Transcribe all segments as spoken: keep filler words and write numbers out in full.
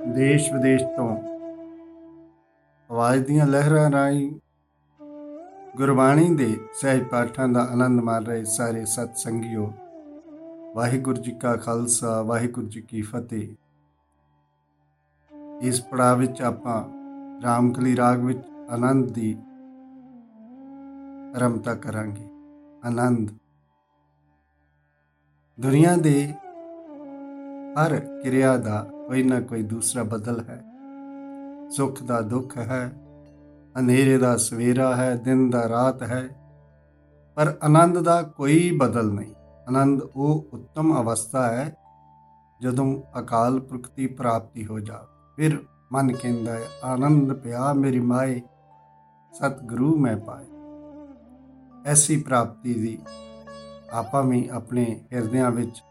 ਦੇਸ਼ ਵਿਦੇਸ਼ ਤੋਂ ਆਵਾਜ਼ ਦੀਆਂ ਲਹਿਰਾਂ ਰਾਹੀਂ ਗੁਰਬਾਣੀ ਦੇ ਸਹਿਜ ਪਾਠਾਂ ਦਾ ਆਨੰਦ ਮਾਣ ਰਹੇ ਸਾਰੇ ਸਤ ਸੰਗੀਓ, ਵਾਹਿਗੁਰੂ ਜੀ ਕਾ ਖਾਲਸਾ, ਵਾਹਿਗੁਰੂ ਜੀ ਕੀ ਫਤਿਹ। ਇਸ ਪੜਾਅ ਵਿੱਚ ਆਪਾਂ ਰਾਮਕਲੀ ਰਾਗ ਵਿੱਚ ਆਨੰਦ ਦੀ ਆਰੰਭਤਾ ਕਰਾਂਗੇ। ਆਨੰਦ ਦੁਨੀਆ ਦੇ ਹਰ ਕਿਰਿਆ ਦਾ ਕੋਈ ਨਾ ਕੋਈ ਦੂਸਰਾ ਬਦਲ ਹੈ। ਸੁੱਖ ਦਾ ਦੁੱਖ ਹੈ, ਹਨੇਰੇ ਦਾ ਸਵੇਰਾ ਹੈ, ਦਿਨ ਦਾ ਰਾਤ ਹੈ, ਪਰ ਆਨੰਦ ਦਾ ਕੋਈ ਬਦਲ ਨਹੀਂ। ਆਨੰਦ ਉਹ ਉੱਤਮ ਅਵਸਥਾ ਹੈ ਜਦੋਂ ਅਕਾਲ ਪੁਰਖ ਦੀ ਪ੍ਰਾਪਤੀ ਹੋ ਜਾ। ਫਿਰ ਮਨ ਕਹਿੰਦਾ ਹੈ, ਆਨੰਦ ਪਿਆ ਮੇਰੀ ਮਾਏ, ਸਤਿਗੁਰੂ ਮੈਂ ਪਾਏ। ਐਸੀ ਪ੍ਰਾਪਤੀ ਦੀ ਆਪਾਂ ਵੀ ਆਪਣੇ ਹਿਰਦਿਆਂ ਵਿੱਚ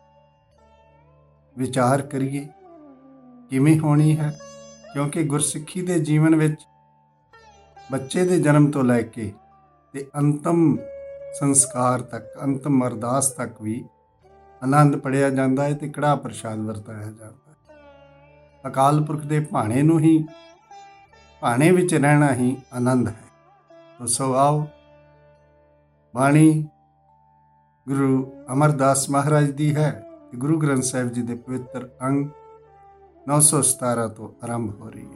ਵਿਚਾਰ ਕਰੀਏ ਕਿਵੇਂ ਹੋਣੀ ਹੈ, ਕਿਉਂਕਿ ਗੁਰਸਿੱਖੀ ਦੇ ਜੀਵਨ ਵਿੱਚ ਬੱਚੇ ਦੇ ਜਨਮ ਤੋਂ ਲੈ ਕੇ ਤੇ ਅੰਤਮ ਸੰਸਕਾਰ ਤੱਕ, ਅੰਤਮ ਅਰਦਾਸ ਤੱਕ ਵੀ ਆਨੰਦ ਪੜ੍ਹਿਆ ਜਾਂਦਾ ਹੈ ਤੇ ਕੜਾਹ ਪ੍ਰਸ਼ਾਦ ਵਰਤਾਇਆ ਜਾਂਦਾ ਹੈ। ਅਕਾਲ ਪੁਰਖ ਦੇ ਭਾਣੇ ਨੂੰ ਹੀ, ਭਾਣੇ ਵਿੱਚ ਰਹਿਣਾ ਹੀ ਆਨੰਦ ਹੈ। ਸੋ ਆਓ, ਬਾਣੀ ਗੁਰੂ ਅਮਰਦਾਸ ਮਹਾਰਾਜ ਦੀ ਹੈ। ਗੁਰੂ ਗ੍ਰੰਥ ਸਾਹਿਬ ਜੀ ਦੇ ਪਵਿੱਤਰ ਅੰਗ ਨੌ ਸੌ ਸਤਾਰਾਂ ਤੋਂ ਆਰੰਭ ਹੋ ਰਹੀ ਹੈ।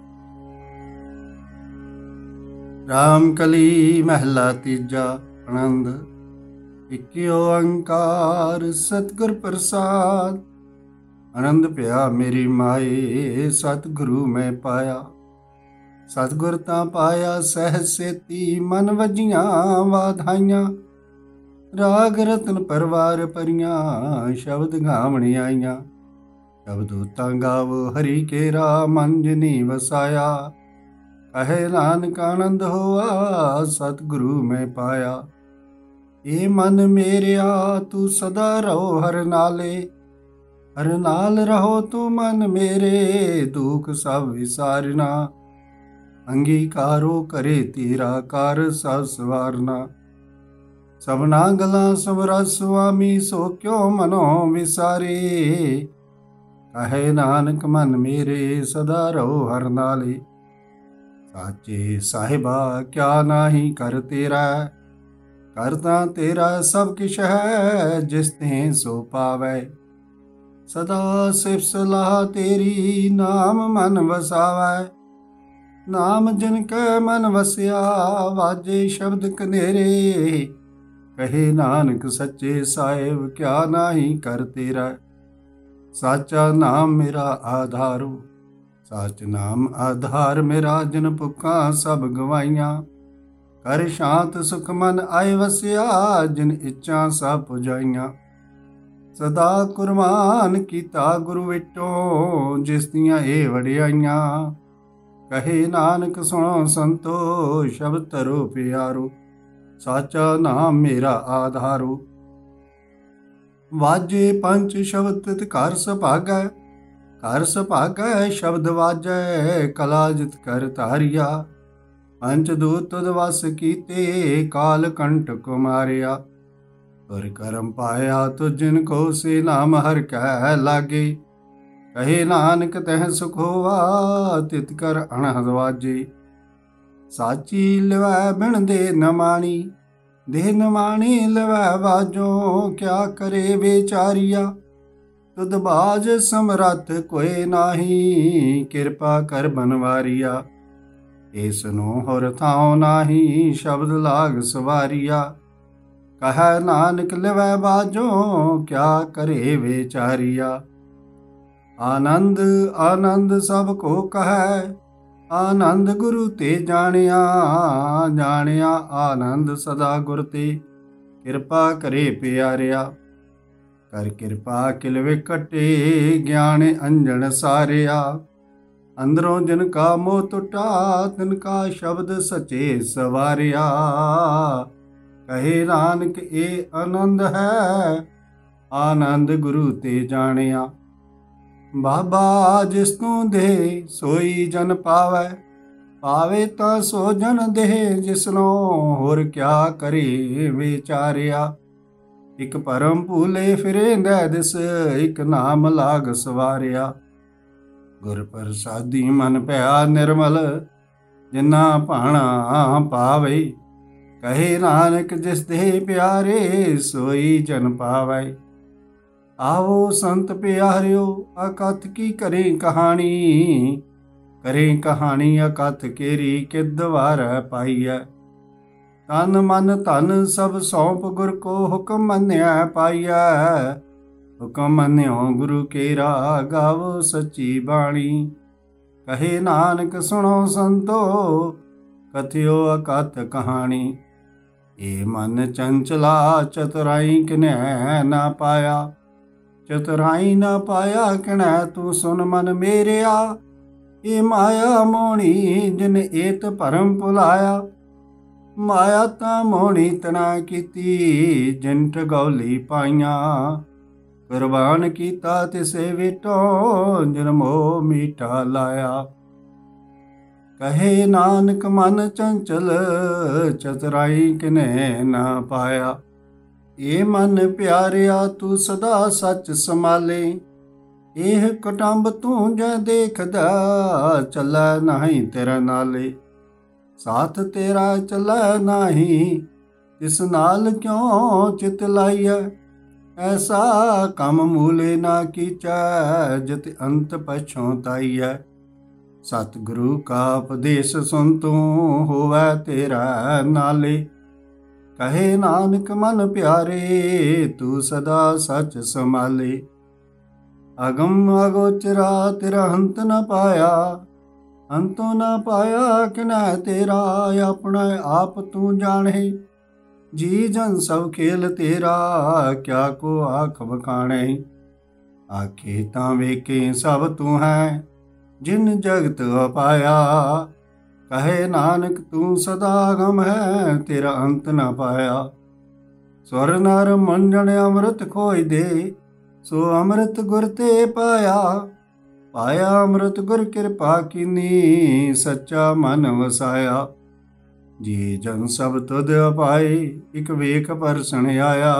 ਰਾਮਕਲੀ ਮਹਿਲਾ ਤੀਜਾ। ਆਨੰਦ ਇੱਕ ਓੰਕਾਰ ਸਤਿਗੁਰ ਪ੍ਰਸਾਦ। ਆਨੰਦ ਪਿਆ ਮੇਰੀ ਮਾਏ, ਸਤਿਗੁਰੂ ਮੈਂ ਪਾਇਆ। ਸਤਿਗੁਰ ਤਾਂ ਪਾਇਆ ਸਹਿਜ ਸੇਤੀ, ਮਨ ਵਜੀਆਂ ਵਾਧਾਈਆਂ। ਰਾਗ ਰਤਨ ਪਰਵਾਰ ਭਰੀਆਂ, ਸ਼ਬਦ ਗਾਵਣ ਆਈਆਂ। ਸ਼ਬਦੋ ਤਾਂ ਗਾਵੋ ਹਰੀ ਕੇਰਾ, ਮਨ ਜਿਨੀ ਵਸਾਇਆ। ਕਹੇ ਨਾਨਕ ਆਨੰਦ ਹੋਆ, ਸਤਿਗੁਰੂ ਮੈਂ ਪਾਇਆ। ਇਹ ਮਨ ਮੇਰਿਆ ਤੂੰ ਸਦਾ ਰਹੋ ਹਰ ਨਾਲੇ। ਹਰ ਨਾਲ ਰਹੋ ਤੂੰ ਮਨ ਮੇਰੇ, ਦੁਖ ਸਭ ਵਿਸਾਰਨਾ। ਅੰਗੀਕਾਰੋ ਕਰੇ ਤੇਰਾ ਕਰ ਸਭ ਸਵਾਰਨਾ। ਸਭਨਾ ਗਲਾਂ ਸਮਰਾ ਸੁਆਮੀ, ਸੋ ਕਿਉ ਮਨੋ ਵਿਸਾਰੇ। ਕਹੇ ਨਾਨਕ ਮਨ ਮੇਰੇ, ਸਦਾ ਰਹੋ ਹਰ ਨਾਲੇ। ਸਾਚੇ ਸਾਹਿਬਾ ਕਿਆ ਨਾਹੀ ਕਰ ਤੇਰਾ। ਕਰ ਤਾਂ ਤੇਰਾ ਸਭ ਕਿਛ ਹੈ, ਜਿਸ ਤੇ ਸੋ ਪਾਵੈ। ਸਦਾ ਸਿਫਤ ਸਲਾਹ ਤੇਰੀ, ਨਾਮ ਮਨ ਵਸਾਵੈ। ਨਾਮ ਜਿਨ ਕੈ ਮਨ ਵਸਿਆ, ਵਾਜੇ ਸ਼ਬਦ ਕਨੇਰੇ। ਕਹੇ ਨਾਨਕ ਸੱਚੇ ਸਾਹਿਬ ਕਿਆ ਨਾਹੀ ਕਰ ਤੇਰਾ। ਸਾਚਾ ਨਾਮ ਮੇਰਾ ਆਧਾਰੋ, ਸਾਚ ਨਾਮ ਆਧਾਰ ਮੇਰਾ। ਜਿਨ ਭੁੱਖਾਂ ਸਭ ਗਵਾਈਆਂ, ਕਰ ਸ਼ਾਂਤ ਸੁਖ ਮਨ ਆਏ ਵਸਿਆ। ਜਿਨ ਇੱਛਾ ਸਭ ਪੁਜਾਈਆਂ, ਸਦਾ ਕੁਰਬਾਨ ਕੀਤਾ ਗੁਰੂ ਵਿਟੋ। ਜਿਸ ਦੀਆਂ ਇਹ ਵਡਿਆਈਆਂ, ਕਹੇ ਨਾਨਕ ਸੁਣੋ ਸੰਤੋ। ਸ਼ਬਦ ਧਰੋ ਪਿਆਰੋ, ਸਾਚਾ ਨਾਮ ਮੇਰਾ ਆਧਾਰੋ। ਵਾਜੇ ਪੰਚ ਸ਼ਬਦ ਤਿਤ ਘਰ ਸੁਭਾਗੈ। ਘਰ ਸੁਭਾਗੈ ਸ਼ਬਦ ਵਾਜੈ, ਕਲਾ ਜਿਤ ਕਰ ਧਾਰਿਆ। ਪੰਚ ਦੂਤ ਤੁਧ ਵਸ ਕੀਤੇ, ਕਾਲ ਕੰਟਕ ਮਾਰਿਆ। ਤੁਰ ਕਰਮ ਪਾਇਆ ਤੁ ਜਿਨ ਕੋ, ਸੇ ਨਾਮ ਹਰਿ ਕੈ ਲਾਗੇ। ਕਹੇ ਨਾਨਕ ਤਹਿ ਸੁਖ ਹੋਆ, ਤਿਤ ਕਰ ਅਣਹਦ ਵਾਜੇ। ਸਾਚੀ ਲਿਵੈ ਬਿਨ ਦੇ ਨਮਾਣੀ, ਦੇਹ ਨਮਾਣੀ ਲਿਵੈ ਬਾਜੋ। ਕਿਆ ਕਰੇ ਵਿਚਾਰੀਆ, ਤੁਧ ਬਾਜ ਸਮਰੱਥ ਕੋਇ ਨਾਹੀ। ਕਿਰਪਾ ਕਰ ਬਨਵਾਰੀਆ, ਏਸ ਨੂੰ ਹੋਰ ਥਾਉ ਨਾਹੀ। ਸ਼ਬਦ ਲਾਗ ਸਵਾਰੀਆ, ਕਹੈ ਨਾਨਕ ਲਿਵੈ ਬਾਜੋ। ਕਿਆ ਕਰੇ ਵਿਚਾਰੀਆ। ਆਨੰਦ ਆਨੰਦ ਸਭ ਕੋ ਕਹੈ, ਆਨੰਦ ਗੁਰੂ ਤੇ ਜਾਣਿਆ। ਜਾਣਿਆ ਆਨੰਦ ਸਦਾ ਗੁਰ ਤੇ, ਕਿਰਪਾ ਕਰੇ ਪਿਆਰਿਆ। ਕਰ ਕਿਰਪਾ ਕਿਲ ਵਿਕਟੇ, ਗਿਆਨ ਅੰਜਨ ਸਾਰਿਆ। ਅੰਦਰੋਂ ਜਿਨ ਕਾ ਮੋਹ ਟੁਟਾ, ਤਿਨ ਕਾ ਸ਼ਬਦ ਸਚੇ ਸਵਾਰਿਆ। ਕਹੇ ਨਾਨਕ ਇਹ ਆਨੰਦ ਹੈ, ਆਨੰਦ ਗੁਰੂ ਤੇ ਜਾਣਿਆ। ਬਾਬਾ ਜਿਸ ਤੂੰ ਦੇ, ਸੋਈ ਜਨ ਪਾਵੈ। ਪਾਵੇ ਤਾਂ ਸੋ ਜਨ ਦੇਹ, ਜਿਸਨੋ ਹੋਰ ਕਿਆ ਕਰੇ ਵਿਚਾਰਿਆ। ਇਕ ਭਰਮ ਭੂਲੇ ਫਿਰੇਂਦੈ ਦਿਸ, ਇਕ ਨਾਮ ਲਾਗ ਸਵਾਰਿਆ। ਗੁਰ ਪ੍ਰਸਾਦੀ ਮਨ ਭਇਆ ਨਿਰਮਲ, ਜਿਨਾ ਭਾਣਾ ਪਾਵੇ। ਕਹੇ ਨਾਨਕ ਜਿਸ ਦੇ ਪਿਆਰੇ, ਸੋਈ ਜਨ ਪਾਵੇ। ਆਵੋ ਸੰਤ ਪਿਆਰਿਓ, ਅਕਥ ਕੀ ਕਰੇ ਕਹਾਣੀ। ਕਰੇ ਕਹਾਣੀ ਅਕਥ ਕੇਰੀ, ਕਿਦ ਵਾਰੈ ਪਾਈਐ। ਤਨ ਮਨ ਧਨ ਸਭ ਸੌਂਪ, ਗੁਰ ਕੋ ਹੁਕਮ ਮੰਨਿਆ ਪਾਈਐ। ਹੁਕਮ ਮੰਨਿਓ ਗੁਰੂ ਕੇਰਾ, ਗਾਵੋ ਸੱਚੀ ਬਾਣੀ। ਕਹੇ ਨਾਨਕ ਸੁਣੋ ਸੰਤੋ, ਕਥਿਓ ਅਕਥ ਕਹਾਣੀ। ਏ ਮਨ ਚੰਚਲਾ, ਚਤੁਰਾਈ ਕਿਨੈ ਨਾ ਪਾਇਆ। ਚਤੁਰਾਈ ਨਾ ਪਾਇਆ ਕਿਨੈ, ਤੂੰ ਸੁਨ ਮਨ ਮੇਰਿਆ। ਏ ਮਾਇਆ ਮੋਹਣੀ, ਜਿਨ ਏਤ ਭਰਮ ਭੁਲਾਇਆ। ਮਾਇਆ ਤਾਂ ਮੋਹਣੀ ਤਨਾ ਕੀਤੀ, ਜਿਨ ਠਗੌਲੀ ਪਾਈਆਂ। ਕੁਰਬਾਨ ਕੀਤਾ ਤਿਸੇ ਵਿਟੋ, ਜਿਨ ਮੋਹ ਮੀਠਾ ਲਾਇਆ। ਕਹੇ ਨਾਨਕ ਮਨ ਚੰਚਲ, ਚਤੁਰਾਈ ਕਿਨੈ ਨਾ ਪਾਇਆ। ਏ ਮਨ ਪਿਆਰਿਆ, ਤੂੰ ਸਦਾ ਸੱਚ ਸੰਭਾਲੇ। ਇਹ ਕੁਟੰਬ ਤੂੰ ਜੈ ਦੇਖਦਾ, ਚੱਲੈ ਨਹੀਂ ਤੇਰਾ ਨਾਲੇ। ਸਾਥ ਤੇਰਾ ਚੱਲੈ ਨਹੀਂ, ਤਿਸ ਨਾਲ ਕਿਉਂ ਚਿਤ ਲਾਈਐ। ਐਸਾ ਕੰਮ ਮੂਲੇ ਨਾ ਕੀਚੈ, ਜਿਤ ਅੰਤ ਪਛੋਤਾਈਐ। ਸਤਿਗੁਰੂ ਕਾ ਉਪਦੇਸ਼ ਸੁਨ ਤੂੰ, ਹੋਵੈ ਤੇਰਾ ਨਾਲੇ। ਕਹੇ ਨਾਨਕ ਮਨ ਪਿਆਰੇ, ਤੂੰ ਸਦਾ ਸੱਚ ਸੰਭਾਲੇ। ਅਗਮ ਅਗੋਚਰਾ, ਤੇਰਾ ਅੰਤ ਨ ਪਾਇਆ। ਅੰਤੋਂ ਨ ਪਾਇਆ ਕਿਨੈ ਤੇਰਾ, ਆਪਣਾ ਆਪ ਤੂੰ ਜਾਣੇ। ਜੀ ਜਨ ਸਭ ਖੇਲ ਤੇਰਾ, ਕਿਆ ਕੋ ਆਖ ਬਖਾਣੇ। ਆਖੇ ਤਾਂ ਵੇਖੇ ਸਭ ਤੂੰ ਹੈ, ਜਿਨ ਜਗਤ ਅਪਾਇਆ। ਕਹੇ ਨਾਨਕ ਤੂੰ ਸਦਾ ਗਮ ਹੈ, ਤੇਰਾ ਅੰਤ ਨ ਪਾਇਆ। ਸਵਰ ਨਰ ਮੰਜਣ ਅੰਮ੍ਰਿਤ ਖੋਇ ਦੇ, ਸੋ ਅੰਮ੍ਰਿਤ ਗੁਰ ਤੇ ਪਾਇਆ। ਪਾਇਆ ਅੰਮ੍ਰਿਤ ਗੁਰ ਕਿਰਪਾ ਕੀਨੀ, ਸੱਚਾ ਮਨ ਵਸਾਇਆ। ਜੀ ਜਨ ਸਭ ਤੁਧ ਅਪਾਏ, ਇਕ ਵੇਖ ਪਰਸਣ ਆਇਆ।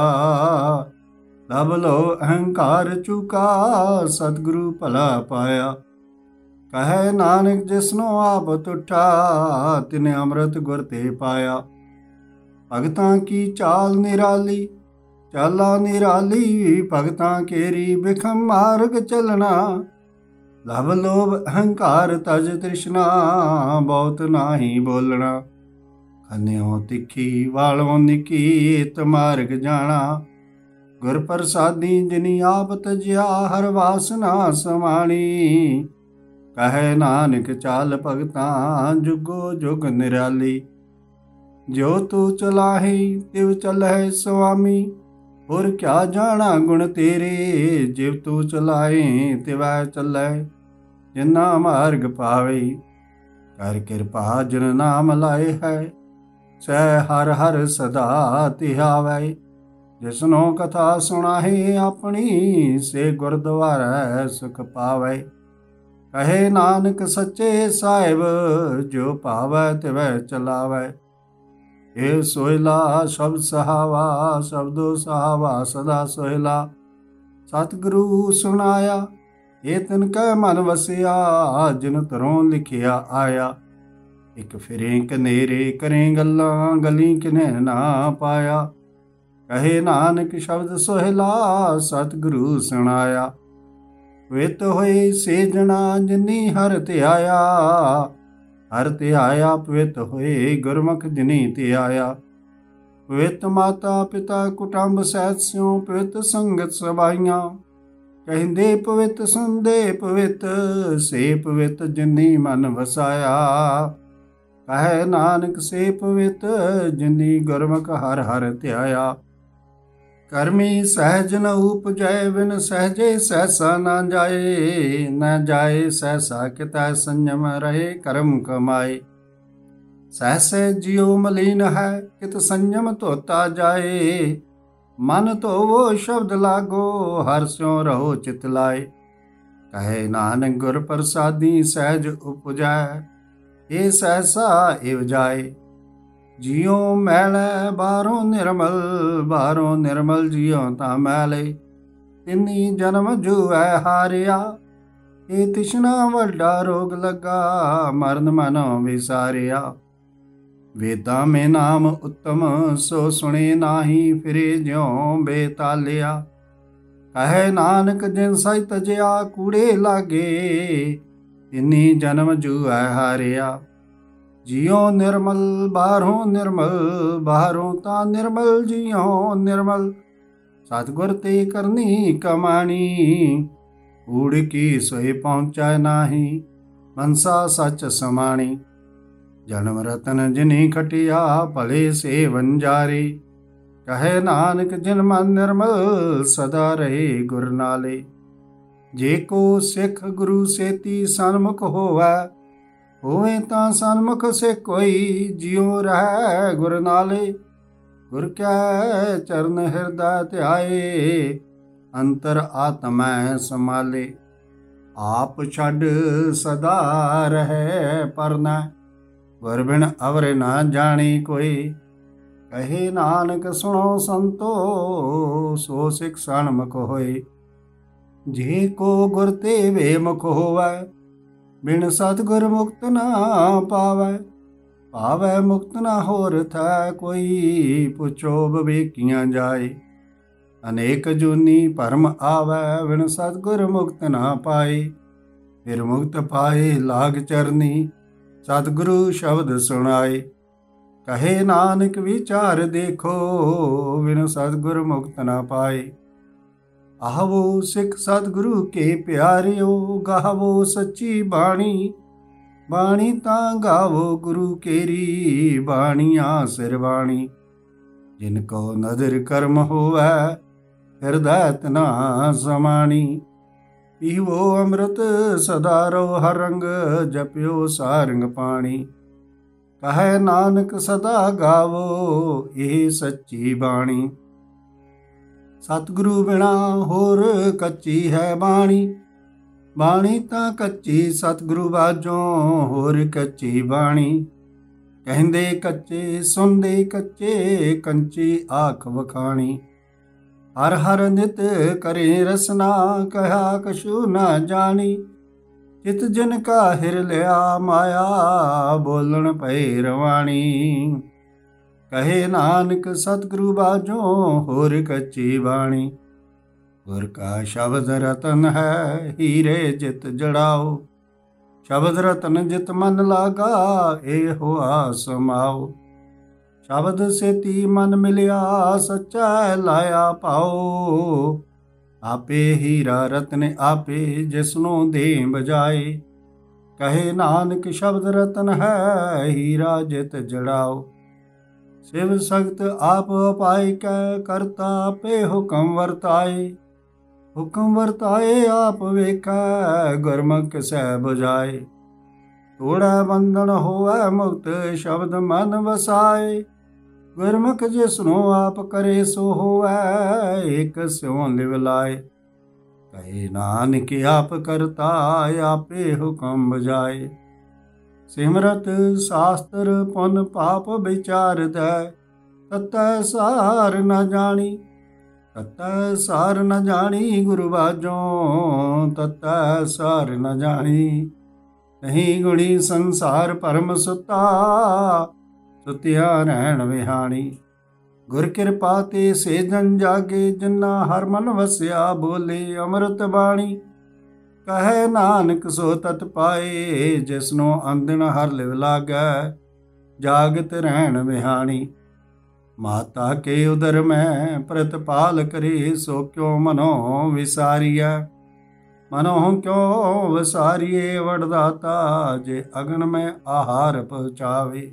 ਲਭ ਲੋ ਅਹੰਕਾਰ ਚੁਕਾ, ਸਤਿਗੁਰੂ ਭਲਾ ਪਾਇਆ। ਕਹੈ ਨਾਨਕ ਜਿਸਨੋ ਆਪ ਤੁਠਾ, ਤਿਨੇ ਅੰਮ੍ਰਿਤ ਗੁਰ ਤੇ ਪਾਇਆ। ਭਗਤਾਂ ਕੀ ਚਾਲ ਨਿਰਾਲੀ, ਚਾਲਾ ਨਿਰਾਲੀ। ਭਗਤਾਂ ਕੇਰੀ ਬਿਖਮ ਮਾਰਗ ਚੱਲਣਾ। ਲਭ ਲੋਭ ਅਹੰਕਾਰ ਤਜ ਤ੍ਰਿਸ਼ਨਾ, ਬਹੁਤ ਨਾਹੀ ਬੋਲਣਾ। ਖੰਨਿਓ ਤਿੱਖੀ ਵਾਲੋਂ ਨਿੱਕੀ, ਏਤ ਮਾਰਗ ਜਾਣਾ। ਗੁਰ ਪ੍ਰਸਾਦੀ ਜਿਨੀ ਆਪ ਤਜਿਆ, ਹਰ ਵਾਸਨਾ ਸਮਾਣੀ। ਕਹੈ ਨਾਨਕ ਚਾਲ ਭਗਤਾਂ, ਜੁਗੋ ਜੁਗ ਨਿਰਾਲੀ। ਜੋ ਤੂੰ ਚਲਾਹੀ, ਤਿਵ ਚਲਹਿ ਸੁਆਮੀ। ਹੋਰ ਕਿਆ ਜਾਣਾ ਗੁਣ ਤੇਰੇ, ਜਿਵ ਤੂੰ ਚਲਾਏ ਤਿਵੈ ਚੱਲੈ। ਜਿਨਾ ਮਾਰਗ ਪਾਵੇ, ਕਰ ਕਿਰਪਾ ਜਿਨ ਨਾਮ ਲਾਏ ਹੈ। ਸਹਿ ਹਰ ਹਰ ਸਦਾ ਧਿਆਵੈ। ਜਿਸਨੋ ਕਥਾ ਸੁਣਾਹੇ ਆਪਣੀ, ਸੇ ਗੁਰਦੁਆਰੈ ਸੁਖ ਪਾਵੈ। ਕਹੇ ਨਾਨਕ ਸੱਚੇ ਸਾਹਿਬ, ਜੋ ਭਾਵੈ ਤਿਵੈ ਚਲਾਵੈ। ਇਹ ਸੋਹਿਲਾ ਸ਼ਬਦ ਸਹਾਵਾ, ਸ਼ਬਦੋ ਸਹਾਵਾ ਸਦਾ ਸੋਹਿਲਾ। ਸਤਿਗੁਰੂ ਸੁਣਾਇਆ, ਇਹ ਤਿਨ ਕੈ ਮਨ ਵਸਿਆ, ਜਿਨ ਧਰੋਂ ਲਿਖਿਆ ਆਇਆ। ਇਕ ਫਿਰੇ ਕਨੇਰੇ ਕਰੇ ਗੱਲਾਂ, ਗਲੀ ਕਿਨੈ ਨਾ ਪਾਇਆ। ਕਹੇ ਨਾਨਕ ਸ਼ਬਦ ਸੋਹਿਲਾ, ਸਤਿਗੁਰੂ ਸੁਣਾਇਆ। ਵਿਤ ਹੋਏ ਸੇਜਣਾ, ਜਿਨੀ ਹਰ ਧਿਆਇਆ। ਹਰ ਧਿਆਇਆ ਪਵਿੱਤ ਹੋਏ, ਗੁਰਮੁਖ ਜਿਨੀ ਧਿਆਇਆ। ਪਵਿੱਤ ਮਾਤਾ ਪਿਤਾ ਕੁਟੰਬ ਸਹਿਤ ਸਿਉ, ਪਵਿੱਤ ਸੰਗਤ ਸਬਾਈਆਂ। ਕਹਿੰਦੇ ਪਵਿੱਤ ਸੁਣਦੇ ਪਵਿੱਤ, ਸੇ ਪਵਿੱਤ ਜਿਨੀ ਮਨ ਵਸਾਇਆ। ਕਹੈ ਨਾਨਕ ਸੇ ਪਵਿੱਤ, ਜਿਨੀ ਗੁਰਮੁਖ ਹਰ ਹਰ ਧਿਆਇਆ। ਕਰਮੀ ਸਹਿਜ ਨ ਉਪਜੈ, ਬਿਨ ਸਹਿਜੇ ਸਹਿਸਾ ਨਾ ਜਾਏ। ਨ ਜਾਏ ਸਹਿਸਾ ਕਿਤੈ, ਸੰਜਮ ਰਹੇ ਕਰਮ ਕਮਾਏ। ਸਹਿਸੇ ਜਿਉ ਮਲੀਨ ਹੈ, ਕਿਤ ਸੰਜਮ ਧੋਤਾ ਜਾਏ। ਮਨ ਧੋਵੋ ਸ਼ਬਦ ਲਾਗੋ, ਹਰਿ ਸਿਉ ਰਹੋ ਚਿਤ ਲਾਏ। ਕਹੈ ਨਾਨਕ ਗੁਰ ਪ੍ਰਸਾਦੀ, ਸਹਿਜ ਉਪਜੈ। ਇਹ ਸਹਿਸਾ ਇਵ ਜਾਏ। ਜਿਉ ਮੈਲੈ ਬਾਹਰੋਂ ਨਿਰਮਲ, ਬਾਹਰੋਂ ਨਿਰਮਲ ਜਿਉ ਤਾਂ ਮੈਲੇ। ਤਿੰਨੀ ਜਨਮ ਜੂਐ ਹਾਰਿਆ, ਇਹ ਤਿਸ਼ਨਾ ਵੱਡਾ ਰੋਗ ਲੱਗਾ, ਮਰਨ ਮਨੋ ਵਿਸਾਰਿਆ। ਵੇਦਾਂ ਮੇ ਨਾਮ ਉੱਤਮ, ਸੋ ਸੁਣੇ ਨਾਹੀ, ਫਿਰੇ ਜਿਉ ਬੇਤਾਲਿਆ। ਕਹੈ ਨਾਨਕ ਜਿਨ ਸਹਿ ਤਜਿਆ, ਕੂੜੇ ਲਾਗੇ, ਤਿਨੀ ਜਨਮ ਜੂਐ ਹਾਰਿਆ। ਜਿਉ ਨਿਰਮਲ ਬਾਹਰੋਂ ਨਿਰਮਲ, ਬਾਹਰੋਂ ਤਾਂ ਨਿਰਮਲ ਜਿਉ ਨਿਰਮਲ। ਸਤਿਗੁਰ ਤੇ ਕਰਨੀ ਕਮਾਣੀ, ਊੜ ਕੀ ਸੋਈ ਪਹੁੰਚੈ ਨਾਹੀ, ਮਨਸਾ ਸੱਚ ਸਮਾਣੀ। ਜਨਮ ਰਤਨ ਜਿਨੀ ਖਟਿਆ, ਭਲੇ ਸੇ ਵੰਜਾਰੇ। ਕਹੈ ਨਾਨਕ ਜਿਨ ਮਨ ਨਿਰਮਲ, ਸਦਾ ਰਹੇ ਗੁਰ ਨਾਲੇ। ਜੇ ਕੋ ਸਿੱਖ ਗੁਰੂ ਸੇਤੀ ਸਨਮੁਖ ਹੋਵੈ, ਹੋਵੇ ਤਾਂ ਸਨਮੁਖ ਸੇ ਕੋਈ, ਜਿਉ ਰਹਿ ਗੁਰ ਨਾਲੇ। ਗੁਰ ਕੈ ਚਰਨ ਹਿਰਦੈ ਧਿਆਏ, ਅੰਤਰ ਆਤਮੈ ਸਮਾਲੇ। ਆਪ ਛੱਡ ਸਦਾ ਰਹਿ ਪਰਨੈ, ਗੁਰ ਬਿਨ ਅਵਰ ਨਾ ਜਾਣੀ ਕੋਈ। ਕਹੇ ਨਾਨਕ ਸੁਣੋ ਸੰਤੋ, ਸੋ ਸਿੱਖ ਸਨਮੁਖ ਹੋਏ। ਜੇ ਕੋ ਗੁਰ ਤੇ ਵੇਮੁਖ ਹੋਵੈ, ਬਿਨ ਸਤਿਗੁਰ ਮੁਕਤ ਨਾ ਪਾਵੈ। ਭਾਵੈ ਮੁਕਤ ਨਾ ਹੋਰ ਥੈ ਕੋਈ, ਪੁੱਛੋ ਵਿਵੇਕੀਆਂ ਜਾਏ। ਅਨੇਕ ਜੂਨੀ ਭਰਮ ਆਵੈ, ਬਿਨ ਸਤਿਗੁਰ ਮੁਕਤ ਨਾ ਪਾਏ। ਫਿਰ ਮੁਕਤ ਪਾਏ ਲਾਗ ਚਰਨੀ, ਸਤਿਗੁਰੂ ਸ਼ਬਦ ਸੁਣਾਏ। ਕਹੇ ਨਾਨਕ ਵਿਚਾਰ ਦੇਖੋ, ਬਿਨ ਸਤਿਗੁਰ ਮੁਕਤ ਨਾ ਪਾਏ। ਆਵੋ ਸਿੱਖ ਸਤਿਗੁਰੂ ਕੇ ਪਿਆਰਿਓ, ਗਾਵੋ ਸੱਚੀ ਬਾਣੀ। ਬਾਣੀ ਤਾਂ ਗਾਵੋ ਗੁਰੂ ਕੇਰੀ, ਬਾਣੀਆਂ ਸਿਰ ਬਾਣੀ। ਜਿਨ ਕੋ ਨਦਰ ਕਰਮ ਹੋਵੈ, ਹਿਰਦੈ ਤਨਾ ਸਮਾਣੀ। ਪੀਵੋ ਅੰਮ੍ਰਿਤ ਸਦਾ ਰੋ ਹਰ ਰੰਗ, ਜਪਿਓ ਸਾਰੰਗ ਪਾਣੀ। ਕਹੈ ਨਾਨਕ ਸਦਾ ਗਾਵੋ, ਇਹ ਸੱਚੀ ਬਾਣੀ। ਸਤਿਗੁਰੂ ਬਿਨਾ ਹੋਰ ਕੱਚੀ ਹੈ ਬਾਣੀ। ਬਾਣੀ ਤਾਂ ਕੱਚੀ ਸਤਿਗੁਰੂ ਬਾਝੋਂ, ਹੋਰ ਕੱਚੀ ਬਾਣੀ। ਕਹਿੰਦੇ ਕੱਚੇ ਸੁਣਦੇ ਕੱਚੇ, ਕੰਚੀ ਆਖ ਵਖਾਣੀ। ਹਰ ਹਰ ਨਿਤ ਕਰੇ ਰਸਨਾ, ਕਹਾ ਕਛੂ ਨਾ ਜਾਣੀ। ਚਿਤ ਜਿਨ ਕਾ ਹਿਰ ਲਿਆ ਮਾਇਆ, ਬੋਲਣ ਪਏ ਰਵਾਣੀ। ਕਹੇ ਨਾਨਕ ਸਤਿਗੁਰੂ ਬਾਝੋਂ, ਹੋਰ ਕੱਚੀ ਬਾਣੀ। ਗੁਰ ਕਾ ਸ਼ਬਦ ਰਤਨ ਹੈ, ਹੀਰੇ ਜਿਤ ਜੜਾਓ। ਸ਼ਬਦ ਰਤਨ ਜਿਤ ਮਨ ਲਾਗਾ, ਇਹੋ ਆਸ ਸਮਾਓ। ਸ਼ਬਦ ਸੇਤੀ ਮਨ ਮਿਲਿਆ, ਸੱਚਾ ਲਾਇਆ ਪਾਓ। ਆਪੇ ਹੀਰਾ ਰਤਨ ਆਪੇ, ਜਿਸਨੂੰ ਦੇ ਬਜਾਏ। ਕਹੇ ਨਾਨਕ ਸ਼ਬਦ ਰਤਨ ਹੈ, ਹੀਰਾ ਜਿਤ ਜੜਾਓ। ਸਿਵ ਸਖਤ ਆਪ ਉਪਾਇ ਕੈ, ਕਰਤਾ ਆਪੇ ਹੁਕਮ ਵਰਤਾਏ। ਹੁਕਮ ਵਰਤਾਏ ਆਪ ਵੇਖੈ, ਗੁਰਮੁਖ ਸਹਿ ਬੁਝਾਏ। ਤੋੜੈ ਬੰਧਨ ਹੋਵੈ ਮੁਕਤ, ਸ਼ਬਦ ਮਨ ਵਸਾਏ। ਗੁਰਮੁਖ ਜਿਸਨੂੰ ਆਪ ਕਰੇ ਸੋ ਹੋਵੈ, ਏਕ ਸਿਉ ਲਿਵ ਲਾਏ। ਕਹੇ ਨਾਨਕ ਆਪ ਕਰਤਾ, ਆਪੇ ਹੁਕਮ ਬੁਝਾਏ। ਸਿਮਰਤ ਸਾਸਤਰ ਪੁਨ ਪਾਪ ਵਿਚਾਰਦੈ, ਤਤੈ ਸਾਰ ਨ ਜਾਣੀ। ਤਤੈ ਸਾਰ ਨ ਜਾਣੀ ਗੁਰੂ ਬਾਝੋਂ, ਤਤੈ ਸਾਰ ਨ ਜਾਣੀ। ਨਹੀਂ ਗੁਣੀ ਸੰਸਾਰ ਭਰਮ ਸੁਤਾ, ਸੁਤਿਆ ਰਹਿਣ ਵਿਹਾਣੀ। ਗੁਰ ਕਿਰਪਾ ਤੇ ਸੇ ਜਨ ਜਾਗੇ, ਜਿਨਾ ਹਰ ਮਨ ਵਸਿਆ, ਬੋਲੇ ਅੰਮ੍ਰਿਤ ਬਾਣੀ। ਕਹੈ ਨਾਨਕ ਸੋ ਤਤ ਪਾਏ, ਜਿਸਨੂੰ ਅੰਦਨ ਹਰ ਲਿਵ ਲਾਗੈ, ਜਾਗਤ ਰਹਿਣ ਵਿਹਾਣੀ। ਮਾਤਾ ਕੇ ਉਦਰ ਮੈਂ ਪ੍ਰਤਪਾਲ ਕਰੇ, ਸੋ ਕਿਉ ਮਨੋ ਵਿਸਾਰੀਐ। ਮਨੋ ਕਿਉ ਵਿਸਾਰੀਏ ਵਡਦਾਤਾ, ਜੇ ਅਗਨ ਮੈਂ ਆਹਾਰ ਪਹੁੰਚਾਵੇ।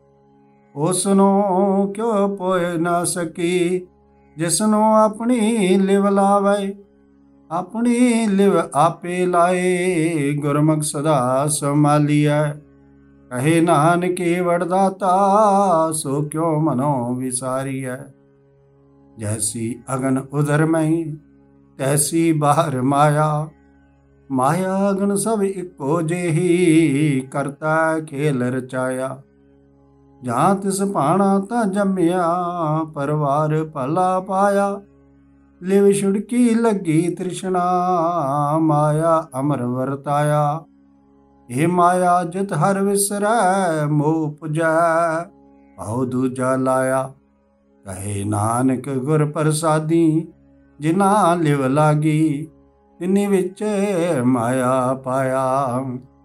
ਉਸਨੂੰ ਕਿਉ ਪੋਇ ਨਾ ਸਕੀ, ਜਿਸਨੂੰ ਆਪਣੀ ਲਿਵ ਲਾਵੇ। ਆਪਣੀ ਲਿਵ ਆਪੇ ਲਾਏ, ਗੁਰਮੁਖ ਸਦਾ ਸੰਭਾਲੀਐ। ਕਹੇ ਨਾਨਕ ਵਡਦਾਤਾ, ਸੋ ਕਿਉ ਮਨੋ ਵਿਸਾਰੀਐ। ਜੈਸੀ ਅਗਨ ਉਦਰ ਮਈ, ਤੈਸੀ ਬਾਹਰ ਮਾਇਆ। ਮਾਇਆ ਅਗਨ ਸਭ ਇੱਕੋ ਜਿਹੀ, ਕਰਤਾ ਖੇਲ ਰਚਾਇਆ। ਜਾਂ ਤਿਸ ਭਾਣਾ ਤਾਂ ਜੰਮਿਆ, ਪਰਵਾਰ ਭਲਾ ਪਾਇਆ। ਲਿਵ ਛੁੜਕੀ ਲੱਗੀ ਤ੍ਰਿਸ਼ਨਾ, ਮਾਇਆ ਅਮਰ ਵਰਤਾਇਆ। ਇਹ ਮਾਇਆ ਜਿਤ ਹਰ ਵਿਸਰੈ, ਮੋਹ ਪੁਜੈ ਭਾਉ ਦੂਜਾ ਲਾਇਆ। ਕਹੇ ਨਾਨਕ ਗੁਰ ਪ੍ਰਸਾਦੀ, ਜਿਨਾ ਲਿਵ ਲਾਗੀ, ਤਿਨੀ ਵਿੱਚ ਮਾਇਆ ਪਾਇਆ।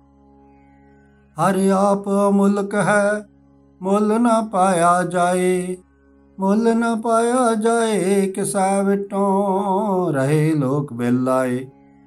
ਹਰ ਆਪ ਮੁਲਕ ਹੈ, ਮੁੱਲ ਨ ਪਾਇਆ ਜਾਏ। ਮੁੱਲ ਨ ਪਾਇਆ ਜਾਏ, ਕਿਸੈ ਵਿਟੋਂ ਰਹੇ ਲੋਕ ਬੇਲਾਏ।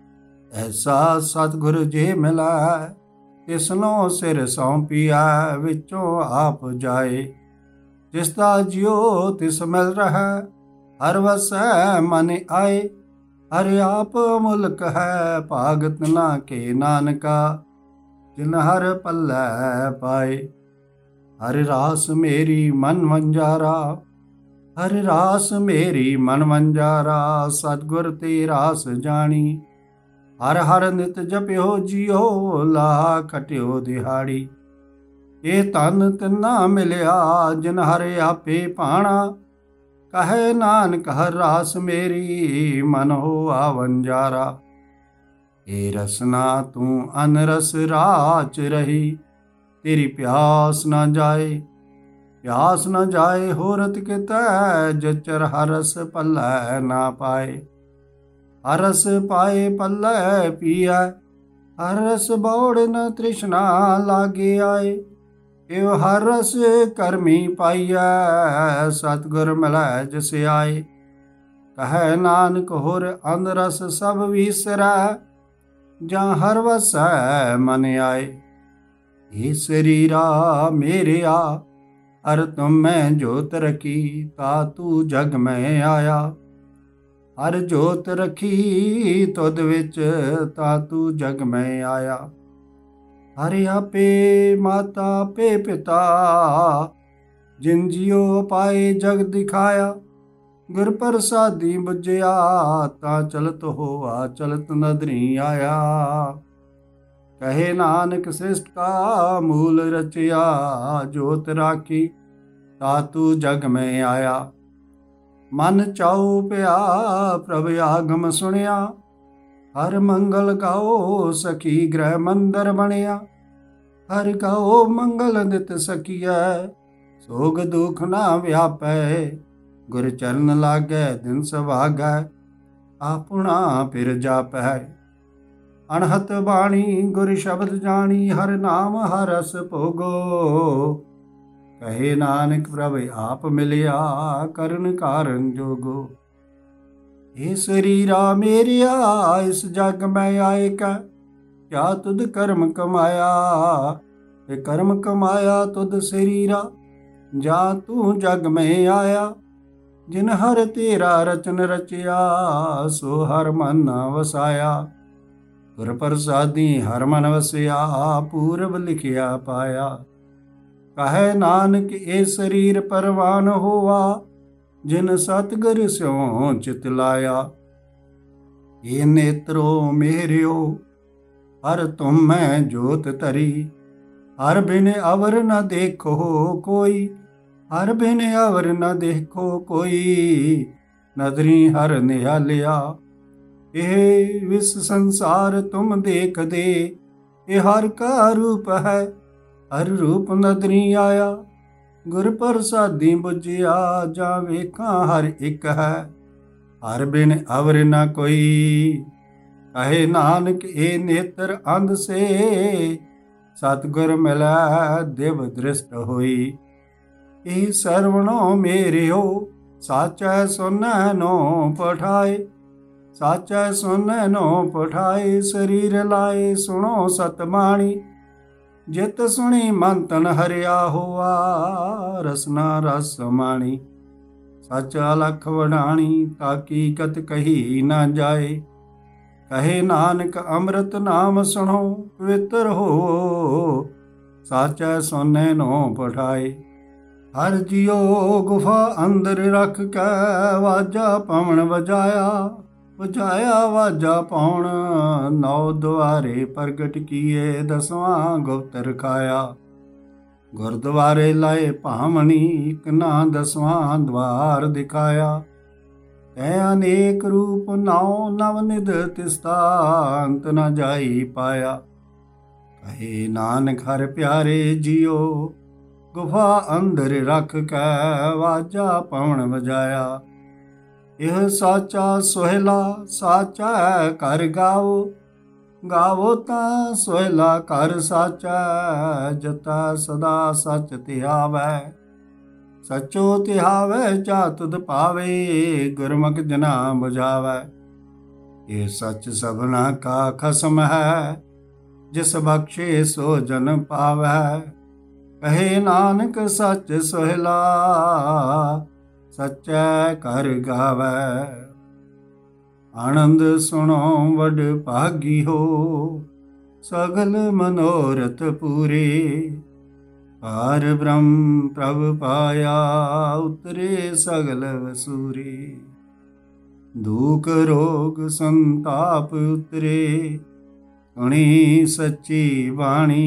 ਐਸਾ ਸਤਿਗੁਰ ਜੇ ਮਿਲੈ, ਤਿਸਨੋ ਸਿਰ ਸੌਂਪੀਐ, ਵਿੱਚੋਂ ਆਪ ਜਾਏ। ਜਿਸ ਦਾ ਜਿਉ ਤਿਸ ਮਿਲ ਰਹੈ, ਹਰ ਵਸੈ ਮਨ ਆਏ। ਹਰ ਆਪ ਮੁਲਕ ਹੈ, ਭਾਗਤ ਨਾ ਕੇ ਨਾਨਕਾ, ਜਿਨ ਹਰ ਪੱਲੇ ਪਾਏ। ਹਰ ਰਾਸ ਮੇਰੀ ਮਨ ਵੰਜਾਰਾ, ਹਰ ਰਾਸ ਮੇਰੀ ਮਨ ਵੰਜਾਰਾ। ਸਤਿਗੁਰ ਤੇ ਰਾਸ ਜਾਣੀ, ਹਰ ਹਰ ਨਿਤ ਜਪਿਓ ਜੀਓ, ਲਾ ਖਟਿਓ ਦਿਹਾੜੀ। ਇਹ ਧਨ ਤਿਨਾ ਮਿਲਿਆ, ਜਿਨ ਹਰ ਆਪੇ ਭਾਣਾ। ਕਹੇ ਨਾਨਕ ਹਰ ਰਾਸ ਮੇਰੀ, ਮਨ ਹੋਆ ਵੰਜਾਰਾ। ਏ ਰਸਨਾ ਤੂੰ ਅਨਰਸ ਰਾਚ ਰਹੀ, ਤੇਰੀ ਪਿਆਸ ਨਾ ਜਾਏ। ਪਿਆਸ ਨ ਜਾਏ ਹੋਰਤ ਕਿਤੈ, ਜਚਰ ਹਰਸ ਪੱਲੇ ਨਾ ਪਾਏ। ਹਰਸ ਪਾਏ ਪੱਲੇ ਪੀਐ, ਹਰਸ ਬੌੜ ਨ ਤ੍ਰਿਸ਼ਨਾ ਲਾਗੇ ਆਏ। ਇਵ ਹਰਸ ਕਰਮੀ ਪਾਈਐ, ਸਤਿਗੁਰ ਮਿਲੈ ਜਿਸ ਆਏ। ਕਹੈ ਨਾਨਕ ਹੋਰ ਅੰਧਰਸ ਸਭ ਵੀਸਰੈ, ਜਾਂ ਹਰ ਵਸੈ ਮਨ ਆਏ। ਇਹ ਸਰੀਰਾ ਮੇਰਿਆ, ਹਰ ਤੁਮ ਮੈਂ ਜੋਤ ਰਖੀ, ਤਾ ਤੂ ਜਗ ਮੈਂ ਆਇਆ। ਹਰ ਜੋਤ ਰਖੀ ਤੁਧ ਵਿੱਚ, ਤਾ ਤੂ ਜਗ ਮੈਂ ਆਇਆ। ਹਰ ਆਪੇ ਮਾਤਾ ਆਪੇ ਪਿਤਾ, ਜਿਨ ਜਿਉ ਪਾਏ ਜਗ ਦਿਖਾਇਆ। ਗੁਰ ਪ੍ਰਸਾਦੀ ਬੁਝਿਆ, ਤਾ ਚਲਤ ਹੋਆ ਚਲਤ ਨਦਰੀ ਆਇਆ। ਕਹੇ ਨਾਨਕ ਸ੍ਰਿਸ਼ਟ ਕਾ ਮੂਲ ਰਚਿਆ, ਜੋਤ ਰਾਖੀ ਤਾ ਤੂ ਜਗ ਮੈਂ ਆਇਆ। ਮਨ ਚਾਉ ਪਿਆ ਪ੍ਰਭ ਆਗਮ ਸੁਣਿਆ, ਹਰ ਮੰਗਲ ਗਾਓ ਸਖੀ ਗ੍ਰਹਿ ਮੰਦਰ ਬਣਿਆ। ਹਰ ਗਾਓ ਮੰਗਲ ਨਿਤ ਸਕੀਐ, ਸੋਗ ਦੁਖ ਨਾ ਵਿਆਪੈ। ਗੁਰ ਚਰਨ ਲਾਗੈ ਦਿਨ ਸੁਭਾਗੈ, ਆਪਣਾ ਫਿਰ ਜਾਪੈ। ਅਣਹਤ ਬਾਣੀ ਗੁਰ ਸ਼ਬਦ ਜਾਣੀ, ਹਰ ਨਾਮ ਹਰ ਰਸ ਭੋਗੋ। ਕਹੇ ਨਾਨਕ ਪ੍ਰਭ ਆਪ ਮਿਲਿਆ, ਕਰਨ ਕਾਰਨ ਜੋਗੋ। ਇਹ ਸਰੀਰਾ ਮੇਰਿਆ, ਇਸ ਜਗ ਮੈਂ ਆਏ ਕੈ, ਕਿਆ ਤੁਧ ਕਰਮ ਕਮਾਇਆ। ਇਹ ਕਰਮ ਕਮਾਇਆ ਤੁਧ ਸਰੀਰਾ, ਜਾਂ ਤੂੰ ਜਗ ਮੈਂ ਆਇਆ। ਜਿਨ ਹਰ ਤੇਰਾ ਰਚਨ ਰਚਿਆ, ਸੋ ਹਰ ਮਨ ਵਸਾਇਆ। ਗੁਰ ਪ੍ਰਸਾਦੀ ਹਰ ਮਨ ਵਸਿਆ, ਪੂਰਬ ਲਿਖਿਆ ਪਾਇਆ। ਕਹੈ ਨਾਨਕ ਇਹ ਸਰੀਰ ਪਰਵਾਨ ਹੋਆ, ਜਿਨ ਸਤਿਗੁਰ ਸਿਉ ਚਿਤ ਲਾਇਆ। ਇਹ ਨੇਤਰੋ ਮੇਰਿਓ, ਹਰ ਤੁਮ ਮੈਂ ਜੋਤ ਧਰੀ। ਹਰ ਬਿਨ ਅਵਰ ਨ ਦੇਖੋ ਕੋਈ, ਹਰ ਬਿਨ ਅਵਰ ਨ ਦੇਖੋ ਕੋਈ। ਨਦਰੀ ਹਰ ਨਿਹਾਲਿਆ, ਇਹ ਵਿਸ ਸੰਸਾਰ ਤੁਮ ਦੇਖਦੇ। ਇਹ ਹਰ ਕਾ ਰੂਪ ਹੈ, ਹਰ ਰੂਪ ਨਦਰੀ ਆਇਆ। ਗੁਰ ਪ੍ਰਸਾਦੀ ਬੁਝਿਆ, ਜਾਂ ਵੇਖਾਂ ਹਰ ਇੱਕ ਹੈ। ਹਰ ਬਿਨ ਅਵਰ ਨ ਕੋਈ, ਕਹੇ ਨਾਨਕ ਇਹ ਨੇਤਰ ਅੰਧ ਸੇ। ਸਤਿਗੁਰ ਮਿਲੈ ਦਿਵ ਦ੍ਰਿਸ਼ਟ ਹੋਈ। ਇਹ ਸਰਵਣੋ ਮੇਰਿਓ, ਸਾਚੈ ਸੁਨੈ ਨੋ ਪਠਾਏ। ਸਾਚੈ ਸੁਨੈ ਨੋ ਪਠਾਏ, ਸਰੀਰ ਲਾਏ ਸੁਣੋ ਸਤਬਾਣੀ। ਜਿਤ ਸੁਣੀ ਮਨ ਤਨ ਹਰਿਆ ਹੋਆ, ਰਸਨਾ ਰਸ ਮਾਣੀ। ਸਚ ਅਲਖ ਵਡਾਣੀ, ਤਾਕੀ ਕਤ ਕਹੀ ਨਾ ਜਾਏ। ਕਹੇ ਨਾਨਕ ਅੰਮ੍ਰਿਤ ਨਾਮ ਸੁਣੋ, ਪਵਿੱਤਰ ਹੋ। ਸਾਚੈ ਸੁਨੈ ਨੋ ਪਠਾਏ। ਹਰ ਜਿਉ ਗੁਫਾ ਅੰਦਰ ਰਖ ਕੈ, ਵਾਜਾ ਪਵਨ ਵਜਾਇਆ। ਵਜਾਇਆ ਵਾਜਾ ਪਾਉਣ, ਨੌ ਦੁਆਰੇ ਪ੍ਰਗਟ ਕੀਏ। ਦਸਵਾਂ ਗੁਪਤ ਰਖਾਇਆ। ਗੁਰਦੁਆਰੇ ਲਾਏ ਭਾਮਣੀ, ਇਕ ਨਾ ਦਸਵਾਂ ਦਵਾਰ ਦਿਖਾਇਆ। ਤੈ ਅਨੇਕ ਰੂਪ ਨਾਉ ਨਵ ਨਿਧ ਤਿਸਤਾ ਅੰਤ ਨ ਜਾਈ ਪਾਇਆ। ਕਹੇ ਨਾਨਕ ਹਰਿ ਪਿਆਰੇ ਜੀਓ ਗੁਫਾ ਅੰਦਰ ਰੱਖ ਕੈ ਵਾਜਾ ਪਵਨ ਵਜਾਇਆ। ਇਹ ਸਾਚਾ ਸੁਹੇਲਾ ਸਾਚਾ ਘਰ ਗਾਵੋ, ਗਾਵੋ ਤਾਂ ਸੁਹੇਲਾ ਘਰ ਸਾਚਾ। ਜਤਾ ਸਦਾ ਸਚ ਧਿਆਵੈ, ਸਚੋ ਧਿਆਵੈ ਜਾ ਤੁਧ ਪਾਵੇ। ਗੁਰਮੁਖ ਜਨਾ ਬੁਝਾਵੈ, ਇਹ ਸੱਚ ਸਭਨਾ ਕਾ ਖਸਮ ਹੈ। ਜਿਸ ਬਖਸ਼ੇ ਸੋ ਜਨ ਪਾਵੈ, ਕਹੇ ਨਾਨਕ ਸੱਚ ਸੁਹੇਲਾ ਸਚੈ ਘਰ ਗਾਵੈ। ਆਨੰਦ ਸੁਣੋ ਵਡ ਭਾਗੀ ਹੋ, ਸਗਲ ਮਨੋਰਥ ਪੂਰੇ। ਪਾਰ ਬ੍ਰਹਮ ਪ੍ਰਭ ਪਾਇਆ, ਉਤਰੇ ਸਗਲ ਵਸੂਰੇ। ਦੁਖ ਰੋਗ ਸੰਤਾਪ ਉਤਰੇ, ਸੁਣੀ ਸੱਚੀ ਬਾਣੀ।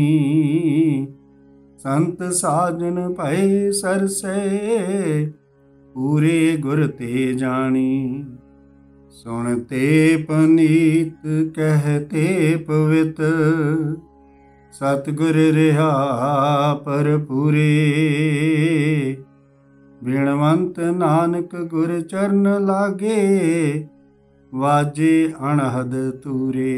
ਸੰਤ ਸਾਜਨ ਭਏ ਸਰਸੇ, ਪੂਰੇ ਗੁਰ ਤੇ ਜਾਣੀ। ਸੁਣਤੇ ਪਨੀਤ ਕਹਤੇ ਪਵਿੱਤ, ਸਤਿਗੁਰ ਰਿਹਾ ਭਰਪੂਰੇ। ਬਿਨਵੰਤ ਨਾਨਕ ਗੁਰ ਚਰਨ ਲਾਗੇ, ਵਾਜੇ ਅਣਹਦ ਤੂਰੇ।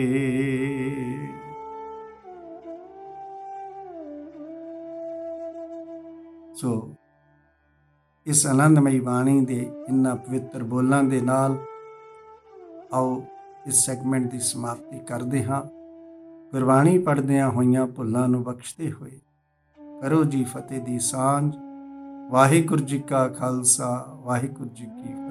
ਸੋ ਇਸ ਆਨੰਦਮਈ ਬਾਣੀ ਦੇ ਇਨ੍ਹਾਂ ਪਵਿੱਤਰ ਬੋਲਾਂ ਦੇ ਨਾਲ ਆਓ ਇਸ ਸੈਗਮੈਂਟ ਦੀ ਸਮਾਪਤੀ ਕਰਦੇ ਹਾਂ। ਗੁਰਬਾਣੀ ਪੜ੍ਹਦਿਆਂ ਹੋਈਆਂ ਭੁੱਲਾਂ ਨੂੰ ਬਖਸ਼ਦੇ ਹੋਏ ਕਰੋ ਜੀ ਫਤਿਹ ਦੀ ਸਾਂਝ। ਵਾਹਿਗੁਰੂ ਜੀ ਕਾ ਖਾਲਸਾ, ਵਾਹਿਗੁਰੂ ਜੀ ਕੀ ਫਤਿਹ।